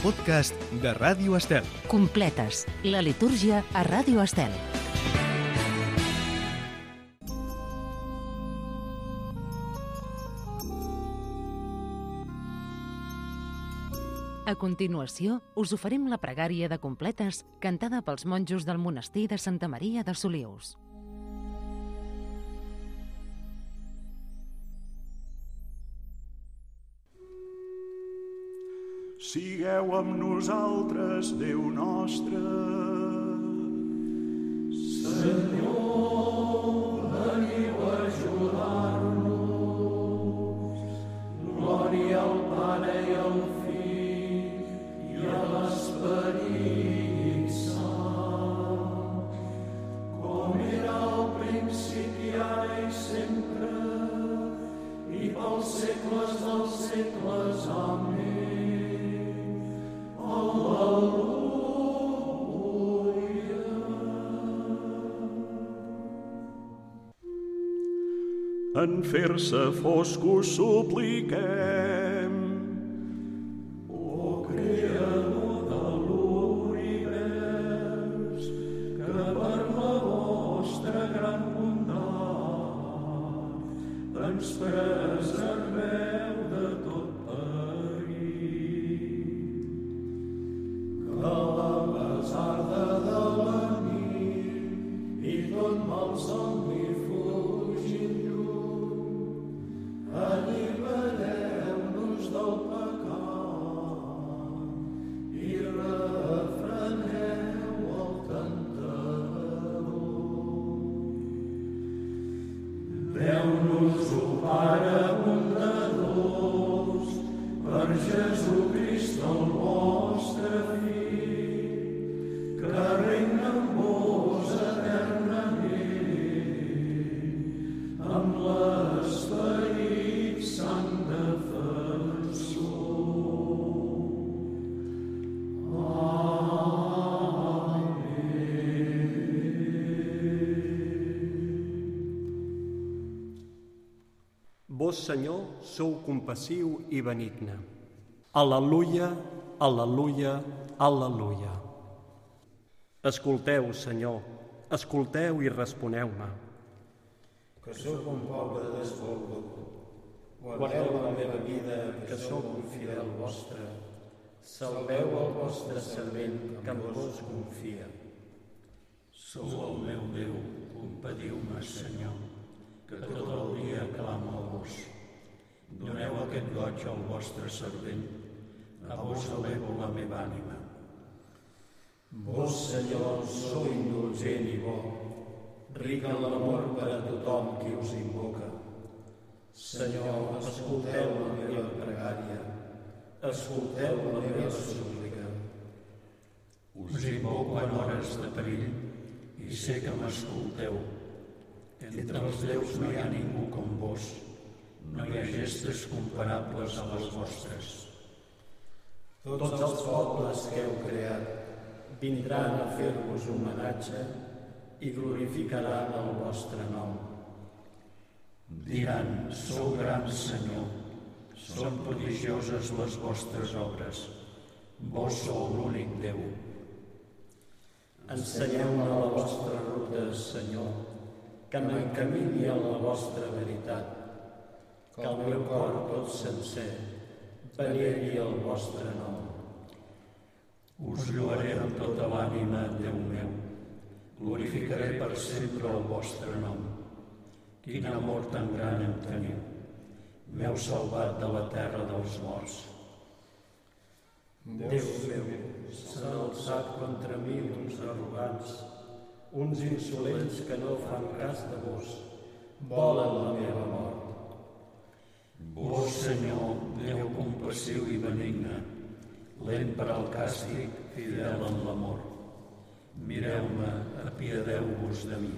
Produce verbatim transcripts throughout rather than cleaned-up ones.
podcast de Ràdio Estel. Completes, la litúrgia a Ràdio Estel. A continuació, us oferim la pregària de completes cantada pels monjos del monestir de Santa Maria de Solius. Sigueu amb nosaltres, Déu nostre. Senyor, veniu a ajudar-nos. Glòria al Pare i al Fill i a l'Esperit Sant, com era al principi, ara i sempre, i pels segles dels segles. Amén. En fer-se foscos supliquem. O Creador de l'univers, que per la vostra gran bondat ens preserveu de tot perill, que la besarda de la nit i tot mal somni fugin lluny. Allibereu-nos del pecat i refreneu el tentador. Deu-nos-ho, Pare bondadós, per Jesucrist el vostre Fill, que regna amb vos eternament, amb l'Esperit Sant defensor. Amén. Vos, Senyor, sou compassiu i benigne. Al·leluia, al·leluia, al·leluia. Escolteu, Senyor, escolteu i responeu-me. Que sóc un pobre desvolgut. Guardeu la meva vida, que sóc un fidel vostre. Salveu el vostre servent, que en vos confia. Sou el meu Déu, compadiu-me, Senyor, que tot el dia clamo a vos. Doneu aquest goig al vostre servent, a vos elevo la meva ànima. Vos, Senyor, sou indulgent i bo, ric en l'amor per a tothom qui us invoca. Senyor, escolteu la meva pregària, escolteu la meva súplica. Us invoco en hores de perill i sé que m'escolteu. Entre els déus no hi ha ningú com vos, no hi ha gestes comparables a les vostres. Tots els pobles que heu creat vindran a fer-vos homenatge i glorificaran el vostre nom. Diran, sou gran Senyor, són prodigioses les vostres obres, vos sou l'únic Déu. Ensenyeu-me la vostra ruta, Senyor, que m'encamini a la vostra veritat, que el meu cor tot sencer veneri el vostre nom. Us lloaré amb tota l'ànima, Déu meu, glorificaré per sempre el vostre nom. Quin amor tan gran em teniu, m'heu salvat de la terra dels morts. Déu meu, s'han alçat contra mi uns arrogants, uns insolents que no fan cas de vos, volen la meva mort. Vos, Senyor, Déu compassiu i benigne, lent per al càstig, fidel en l'amor. Mireu-me, apiadeu-vos de mi.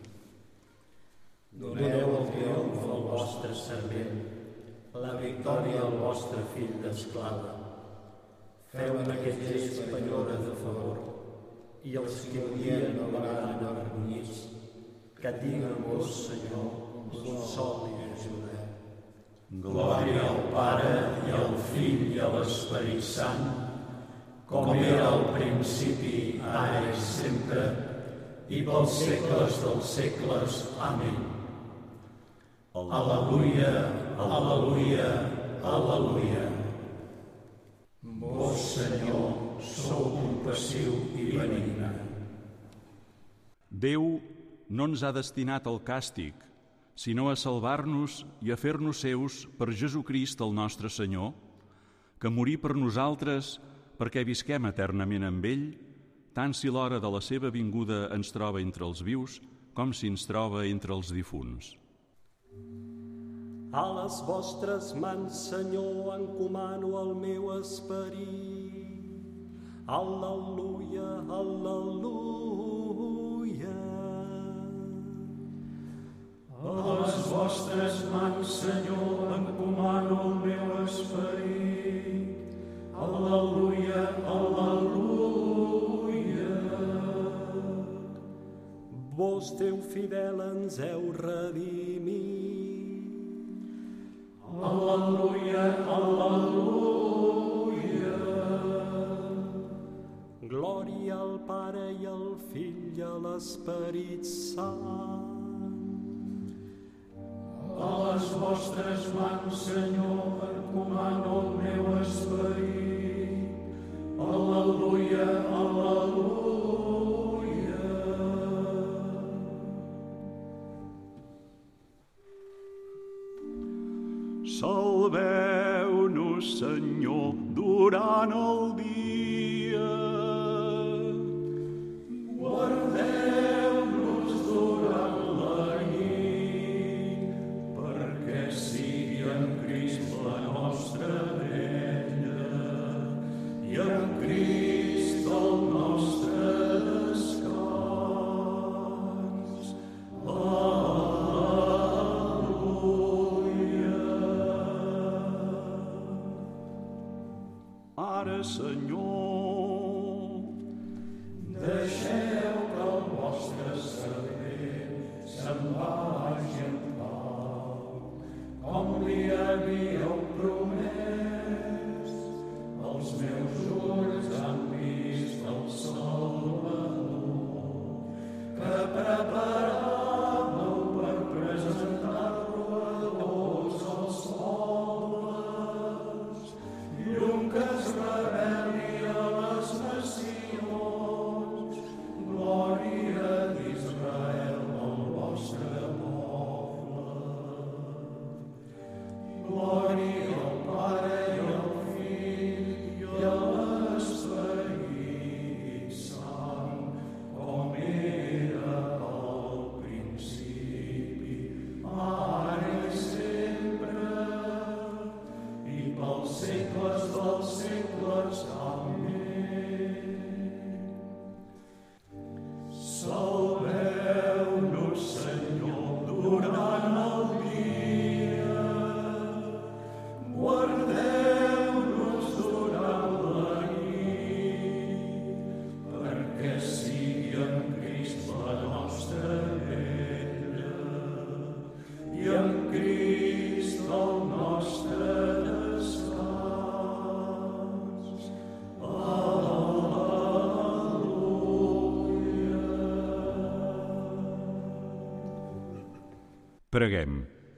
Doneu el triomf al vostre servent, la victòria al vostre fill d'esclava. Feu-me aquest gest que m'enyora de favor, i els que odien no veuran avergonyits, que diguen vos, Senyor, consol i ajuda. Glòria al Pare i al Fill i a l'Esperit Sant, com era al principi, ara i sempre, i pels segles dels segles. Amén. Al·leluia, al·leluia, al·leluia. Vós, Senyor, sou compassiu i benigne. Déu no ens ha destinat al càstig, sinó a salvar-nos i a fer-nos seus per Jesucrist el nostre Senyor, que morí per nosaltres perquè visquem eternament amb ell, tant si l'hora de la seva vinguda ens troba entre els vius com si ens troba entre els difunts. A les vostres mans, Senyor, encomano el meu esperit. Al·leluia, al·leluia. A les vostres mans, Senyor, encomano el meu esperit. Al·leluia, al·leluia. Vos, Déu fidel, ens heu redimit. Al·leluia, al·leluia. Glòria al Pare i al Fill i a l'Esperit Sant. A les vostres mans, Senyor, encomano el meu esperit. Al·leluia, al·leluia. Salveu-nos, Senyor, durant el dia. Guardeu-nos durant la nit, perquè sigui en Crist la nostra vella i en Crist el nostre descans. Ara, Senyor, deixeu que el vostre servent se'n vagi en pau, com li havíeu promès. Els meus ulls han vist el Salvador, que preparàveu per presentar-lo a tots els pobles, llum que es reveli a les nacions, glòria d'Israel, el vostre poble. Glòria al Pare i al Fill i a l'Esperit Sant, com era al principi, ara i sempre, i pels segles dels segles. Amén. Salveu-nos, Senyor, durant el dia. Guardeu-nos durant la nit, perquè sigui en Crist la nostra vella i en Crist el nostre descans. Al·leluia. preguem.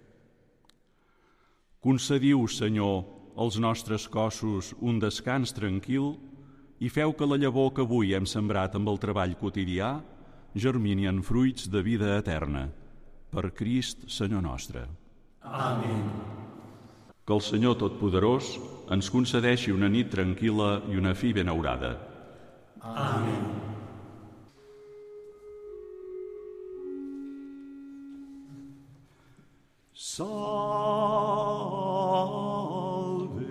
Concediu, Senyor, als nostres cossos un descans tranquil i feu que la llavor que avui hem sembrat amb el treball quotidià germini en fruits de vida eterna. Per Crist, Senyor nostre. Amén. Que el Senyor Totpoderós ens concedeixi una nit tranquil·la i una fi benaurada. Amén. Salve.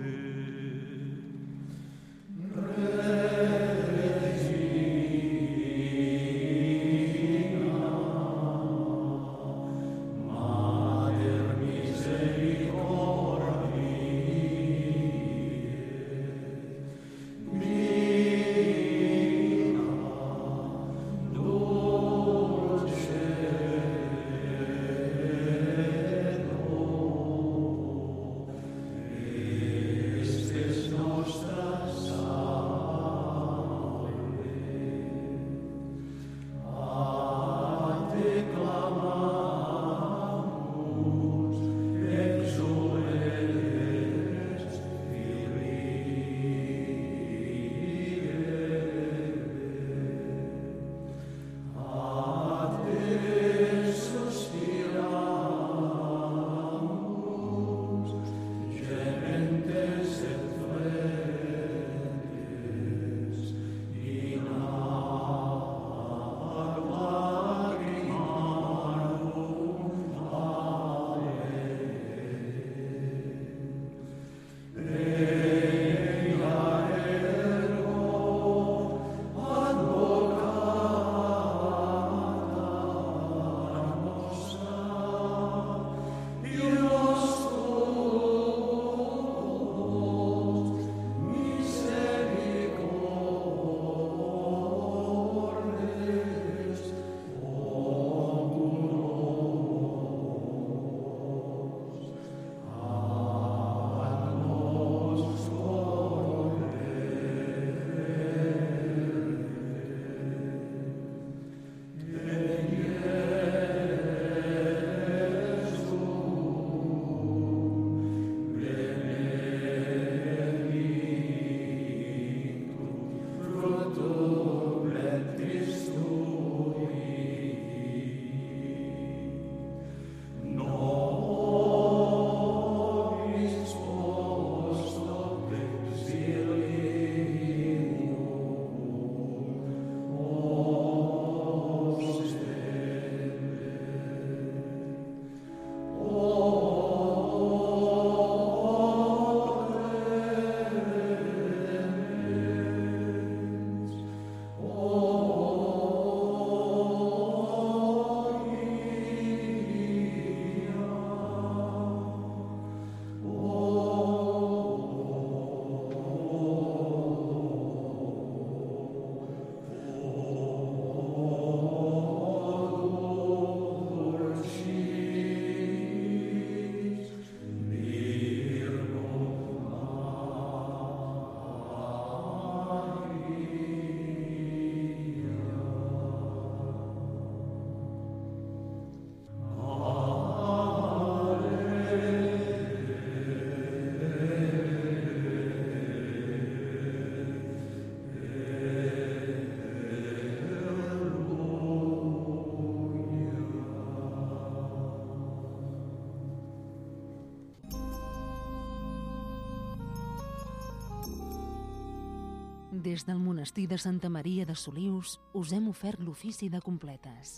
Des del monestir de Santa Maria de Solius us hem ofert l'ofici de completes.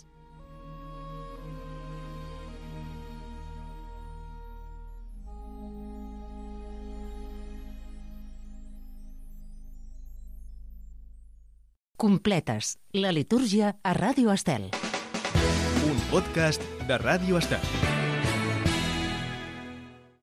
Completes, la litúrgia a Ràdio Estel. Un podcast de Ràdio Estel.